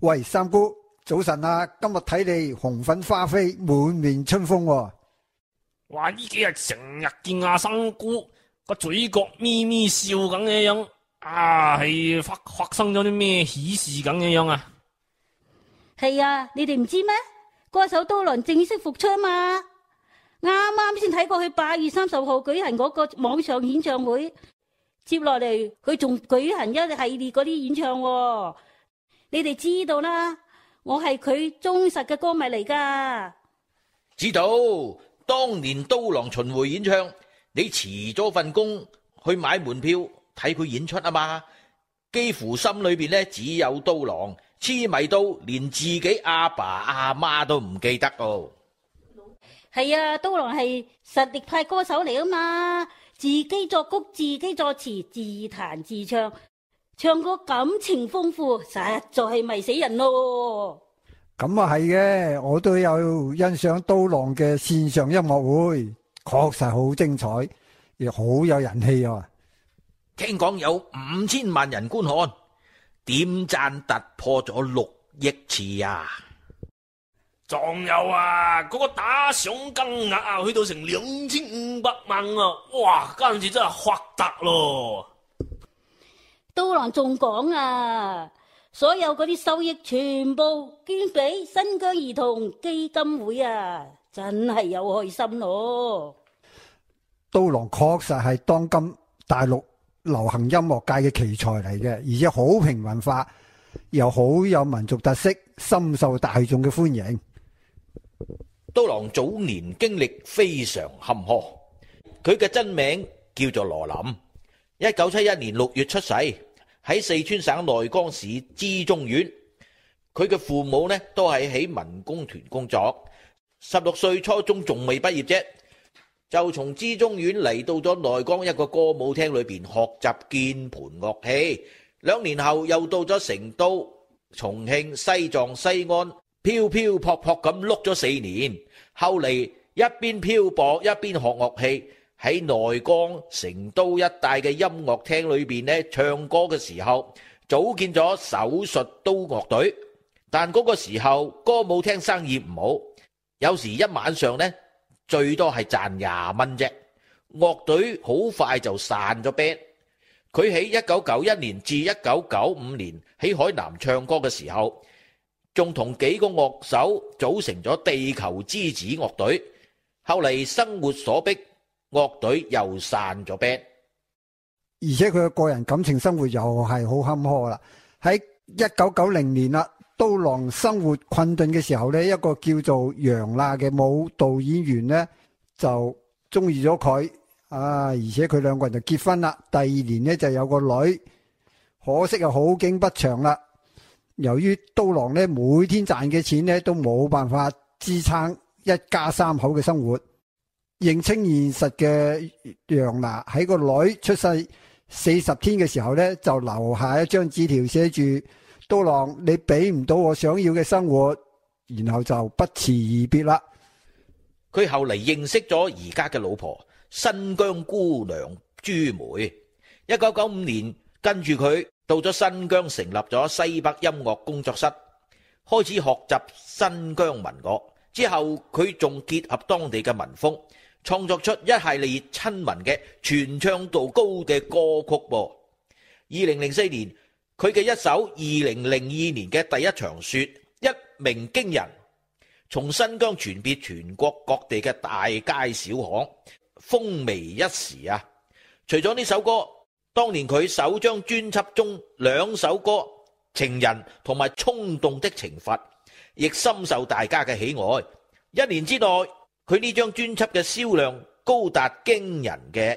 喂，三姑，早晨啊！今日睇你紅粉花飛，滿面春風喎。 哇！呢幾日成日見阿三姑個嘴角咪咪笑咁嘅樣，係發生咗啲咩喜事咁嘅樣啊？ 係啊，你哋唔知咩？歌手刀郎正式復出啊嘛！啱啱先睇過去8月30號舉行嗰個網上演唱會，接落嚟佢仲舉行一系列嗰啲演唱喎。你哋知道啦，我係佢忠實嘅歌迷嚟噶。 知道，當年刀郎巡迴演唱，你辭咗份工去買門票睇佢演出啊嘛，幾乎心裏邊呢只有刀郎，痴迷到連自己阿爸阿媽都唔記得哦。 係啊，刀郎係實力派歌手嚟啊嘛，自己作曲、自己作詞、自彈自唱，唱歌感情豐富，實在係迷死人咯。 咁啊係嘅，我都有欣賞刀郎嘅線上音樂會，確實好精彩，亦好有人氣啊！ 聽講有5000萬人觀看，點讚突破咗6億次啊！ 仲有啊，嗰個打賞金額啊，去到成2500萬啊！哇，簡直真係發達咯！ 刀郎仲講啊，所有嗰啲收益全部捐俾新疆兒童基金會啊，真係有開心咯！ 刀郎確實係當今大陸流行音樂界嘅奇才嚟嘅，而且好平民化，又好有民族特色，深受大眾嘅歡迎。 刀郎早年經歷非常坎坷，佢嘅真名叫做羅林，1971年6月出世，喺四川省內江市資中縣。佢嘅父母呢都係喺民工團工作，16歲初中仲未畢業啫，就從資中縣嚟到咗內江一個歌舞廳裏邊學習鍵盤樂器。2年後又到咗成都、重慶、西藏、西安，飄飄泊泊咁碌咗4年。後嚟一邊漂泊一邊學樂器，喺內江、成都一帶嘅音樂廳裏邊呢唱歌嘅時候，組建咗手術刀樂隊。但嗰個時候歌舞廳生意唔好，有時一晚上呢最多係賺20蚊啫。樂隊好快就散咗 band。佢喺1991年至1995年喺海南唱歌嘅時候，仲同幾個樂手組成咗地球之子樂隊。後嚟生活所迫，樂隊又散咗 band。 而且佢嘅個人感情生活又係好坎坷啦。喺1990年啦，刀郎生活困頓嘅時候呢，一個叫做楊娜嘅舞蹈演員呢，就中意咗佢。而且佢兩個人就結婚啦。第2年呢就有個女，可惜好景不長啦。由於刀郎呢每天賺嘅錢呢都冇辦法支撐一家3口嘅生活，認清現實嘅楊娜喺個女出世40天嘅時候呢，就留下一張紙條，寫住刀郎你俾唔到我想要嘅生活，然後就不辭而別啦。 佢後嚟認識咗而家嘅老婆新疆姑娘朱梅。1995年跟住佢到咗新疆，成立咗西北音樂工作室，開始學習新疆民樂。之後佢仲結合當地嘅民風，創作出一系列親民嘅傳唱度高嘅歌曲噃。2004年佢嘅一首2002年嘅第一場雪一鳴驚人，從新疆傳遍全國各地嘅大街小巷，風靡一時啊！除咗呢首歌，當年佢首張專輯中2首歌《情人》同埋《衝動的懲罰》亦深受大家嘅喜愛。1年之內，佢呢張專輯嘅銷量高達驚人嘅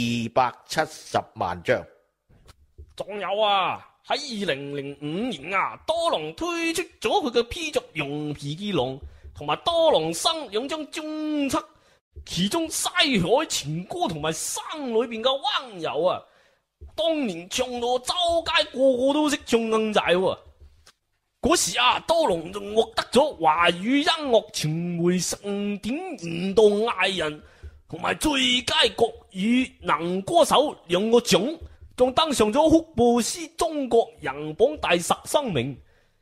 270萬張。 仲有啊，喺2005年啊，刀郎推出咗佢嘅 P 作《羊皮之狼》同埋《刀郎生》2張專輯，其中《西海情歌》同埋《生》裏邊嘅溫柔啊，當年唱到周街個個都識唱硬仔喎。嗰時啊，刀郎仲獲得咗華語音樂傳媒盛典年度藝人同埋最佳國語男歌手2個獎，仲登上咗福布斯中國人榜第13名。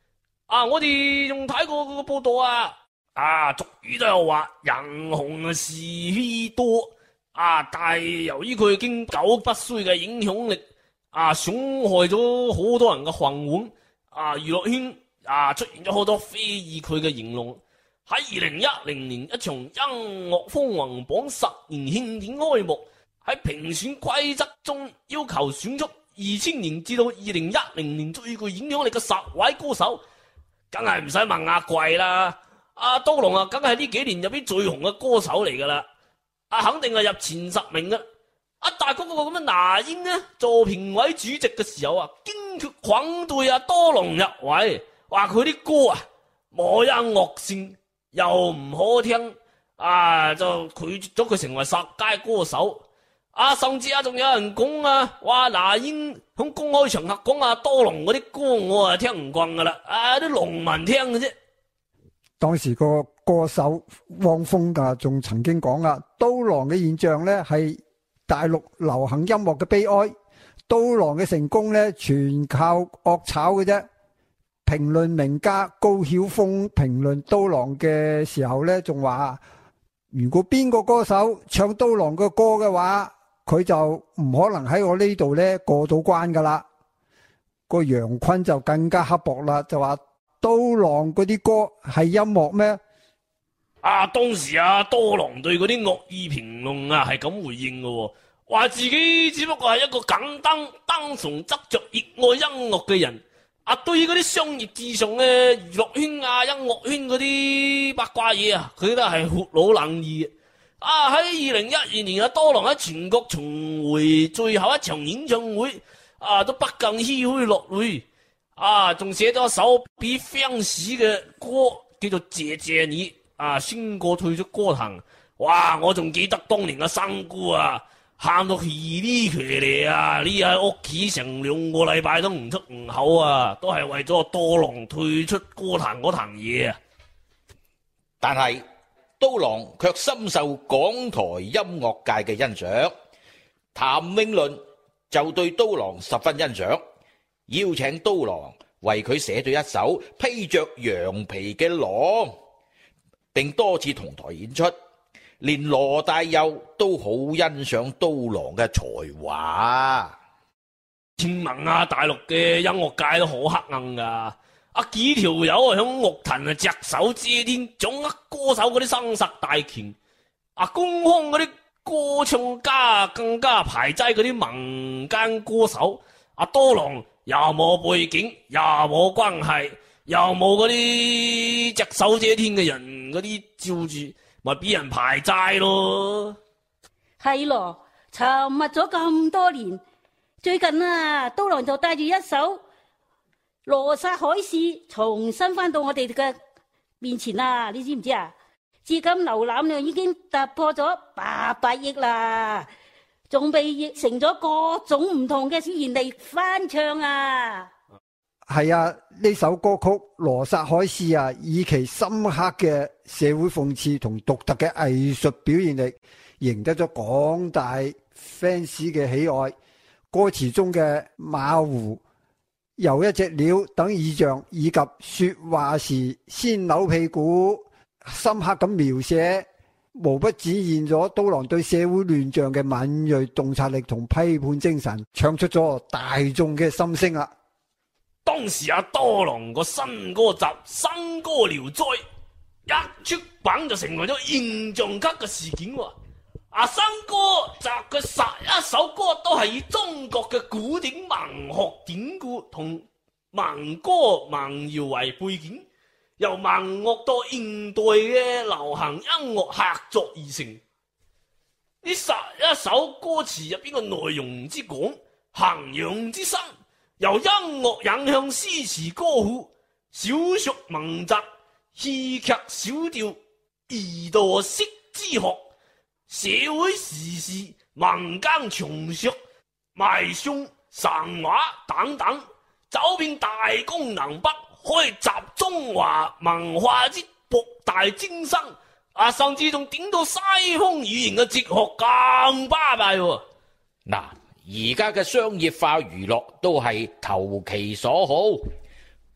我哋仲睇過嗰個報道俗語都有話人紅是非多但係由於佢經久不衰嘅影響力損害咗好多人嘅飯碗娛樂圈出現咗好多非議佢嘅言論。喺2010年一場音樂風雲榜10年慶典開幕，喺評選規則中要求選出2000年至到2010年最具影響力嘅10位歌手，梗係唔使問阿貴啦。刀郎梗係呢幾年入邊最紅嘅歌手嚟噶啦，肯定係入前10名嘅。但係嗰個咁嘅那英呢，做評委主席嘅時候堅決反對刀郎入圍，話佢啲歌冇音樂性又唔好聽，就拒絕咗佢成為10佳歌手。甚至仲有人講話那英響公開場合講刀郎嗰啲歌我聽唔慣噶啦，啲農民聽嘅啫。 當時個歌手汪峰仲曾經講刀郎嘅現象呢係大陸流行音樂嘅悲哀，刀郎嘅成功呢全靠惡炒嘅啫。評論名家高曉峰評論刀郎嘅時候呢，仲話如果邊個歌手唱刀郎嘅歌嘅話，佢就唔可能喺我呢度呢過到關噶啦。個楊坤就更加刻薄啦，就話刀郎嗰啲歌係音樂咩？ 當時刀郎對嗰啲惡意評論係咁回應嘅，話自己只不過係一個簡單純執着熱愛音樂嘅人。對於嗰啲商業至上嘅娛樂圈音樂圈嗰啲八卦嘢佢都係闊佬冷意。喺2012年刀郎喺全國巡迴最後一場演唱會都不禁唏噓落淚。仲寫咗一首俾 fans 嘅歌叫做謝謝你宣告退出歌壇。哇！我仲記得當年嘅生姑喊到稀里渠嚟匿喺屋企成2個禮拜都唔出唔口都係為咗刀郎退出歌壇嗰壇嘢。 但係刀郎卻深受港台音樂界嘅欣賞，譚詠麟就對刀郎十分欣賞，邀請刀郎為佢寫咗一首披着羊皮嘅狼，並多次同台演出。連羅大佑都好欣賞刀郎嘅才華。 聽聞大陸嘅音樂界都好黑暗噶，幾條友響樂壇隻手遮天，掌握歌手嗰啲生殺大權。官方嗰啲歌唱家更加排擠嗰啲民間歌手。刀郎又冇背景，又冇關係，又冇嗰啲隻手遮天嘅人嗰啲照住，咪俾人排擠咯。 係咯，沉默咗咁多年，最近刀郎就帶住一首《羅剎海市》重新翻到我哋嘅面前你知唔知至今瀏覽量已經突破咗800億啦，仲被譯成咗各種唔同嘅語言嚟翻唱係呢首歌曲《羅剎海市》以其深刻嘅社會諷刺同獨特嘅藝術表現力，贏得咗廣大 fans 嘅喜愛。歌詞中嘅馬胡、又一隻鳥等意象，以及說話時先扭屁股，深刻咁描寫，無不展現咗刀郎對社會亂象嘅敏銳洞察力同批判精神，唱出咗大眾嘅心聲當時刀郎個新歌集《新歌聊齋》一出版就成為咗現象級嘅事件。新歌集嘅11首歌都係以中國嘅古典文學典故同民歌民謠為背景，由民樂到現代嘅流行音樂合作而成。呢11首歌詞入邊嘅內容之廣，涵養之深，由音樂引向詩詞歌賦、小說文集、戲劇小調、兒童識之學、社會時事、民間傳說、迷信、神話等等，走遍大江南北，可以集中華文化之博大精深。甚至仲點到西方語言嘅哲學咁巴閉。 而家嘅商業化娛樂都係投其所好，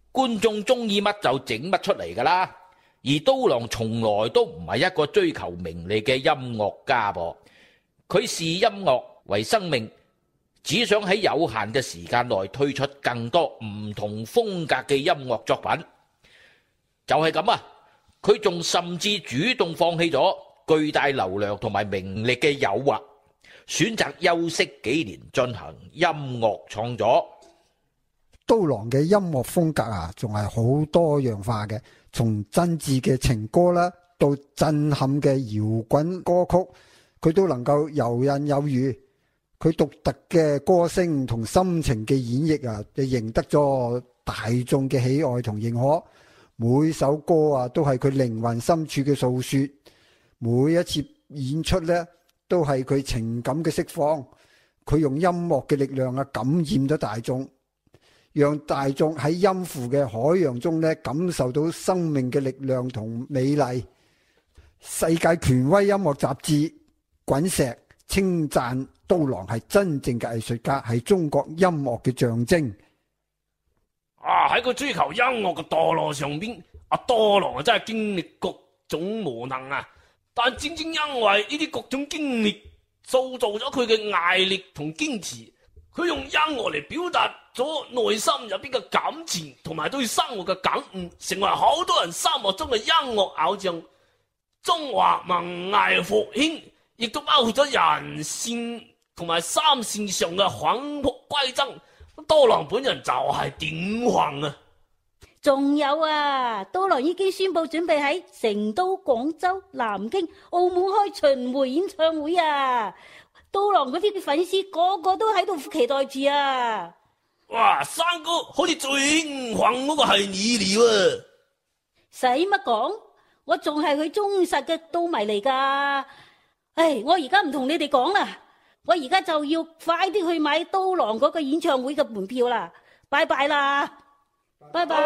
觀眾中意乜就整乜出嚟噶啦。而刀郎從來都唔係一個追求名利嘅音樂家噃，佢視音樂為生命，只想喺有限嘅時間內推出更多唔同風格嘅音樂作品。就係咁啊，佢仲甚至主動放棄咗巨大流量同埋名利嘅誘惑，選擇休息幾年進行音樂創作。 刀郎嘅音樂風格啊，仲係好多樣化嘅，從真摯嘅情歌啦，到震撼嘅搖滾歌曲，佢都能夠游刃有餘。佢獨特嘅歌聲同深情嘅演繹啊，就贏得咗大眾嘅喜愛同認可。每首歌啊，都係佢靈魂深處嘅訴說。每一次演出呢，都係佢情感嘅釋放。佢用音樂嘅力量啊，感染咗大眾，讓大眾喺音符嘅海洋中呢，感受到生命嘅力量同美麗。世界權威音樂雜誌滾石稱讚刀郎係真正嘅藝術家，係中國音樂嘅象徵。 喺佢追求音樂嘅道路上邊，阿刀郎真係經歷各種磨難啊！但正正因為呢啲各種經歷，塑造咗佢嘅毅力同堅持。佢用音樂嚟表達咗內心入邊嘅感情同埋對生活嘅感悟，成為好多人心目中嘅音樂偶像。中華文藝復興亦都包括咗人線同埋三線上嘅返璞歸真。刀郎本人就係典範啊！ 仲有啊，刀郎已經宣布準備喺成都、廣州、南京、澳門開巡迴演唱會啊！刀郎嗰啲粉絲個個都喺度期待住啊！ 哇，山哥好似最興奮嗰個係你了啊！ 使乜講？我仲係佢忠實嘅刀迷嚟噶。唉，我而家唔同你哋講啦，我而家就要快啲去買刀郎嗰個演唱會嘅門票啦！拜拜啦，拜拜。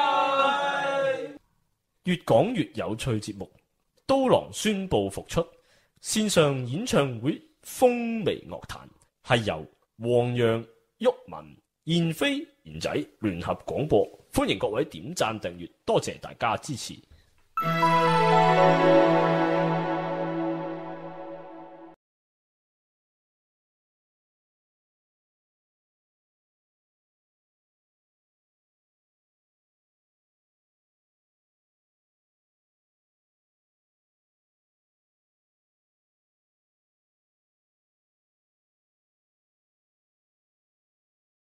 越講越有趣節目，刀郎宣布復出線上演唱會風靡樂壇，係由黃洋、郁文、燕飛、賢仔聯合廣播，歡迎各位點讚訂閱，多謝大家支持。